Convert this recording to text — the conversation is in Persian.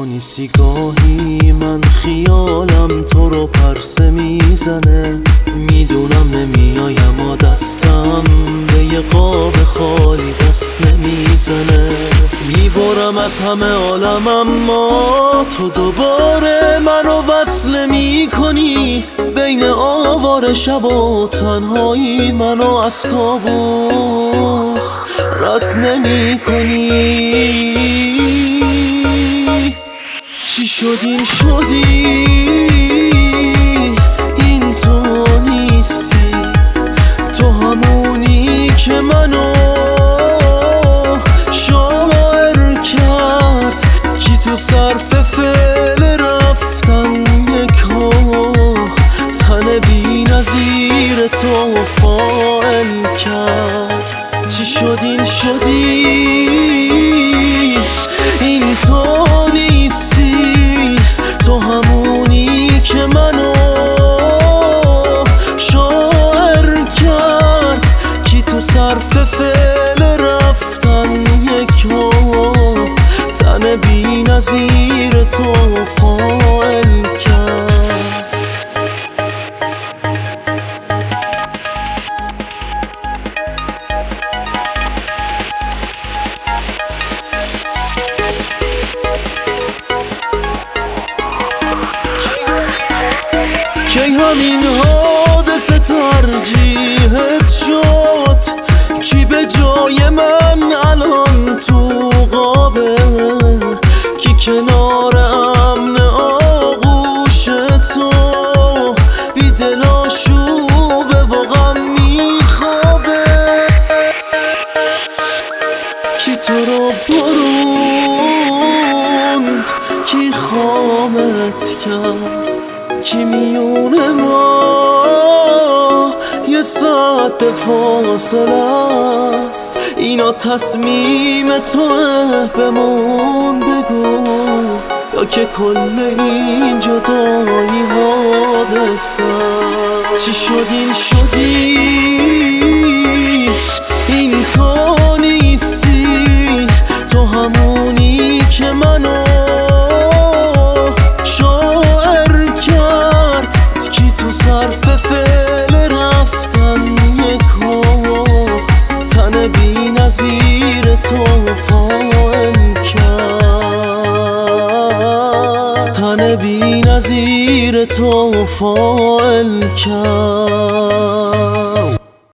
نیستی گاهی من خیالم تو رو پرسه میزنه، میدونم نمیایم و دستم به یه قاب خالی دست نمیزنه. میبرم از همه عالم اما تو دوباره منو وصل میکنی، بین آوار شب و تنهایی منو از کابوس رد نمیکنی. چی شدی این تو نیستی، تو همونی که منو شاعر کرد. کی تو صرف فعل رفتن یکا تن بی نظیر تو فاعل کرد. چی شدی این تو نیستی، تو همونی که منو شاعر کرد. کی تو صرف فعل رفتن یکا تن بی نظیر تو فاعل کرد. کی همین حادثه ترجیحت شد، کی به جای من الان تو قابه، کی کنار امن آغوش تو بی دل آشوبه و غم میخوابه. کی تو رو بروند، کی خامت کرد، کی میونه ما یه ساعت فاصله است. اینا تصمیم توه بمون بگو، یا که کل این جدایی حادثه. چی شدی این تو نیستی، تو همونی که منو صرف فعل رفتن یکا تن بی نظیر تو فاعل کرد. تن بی نظیر تو فاعل کرد.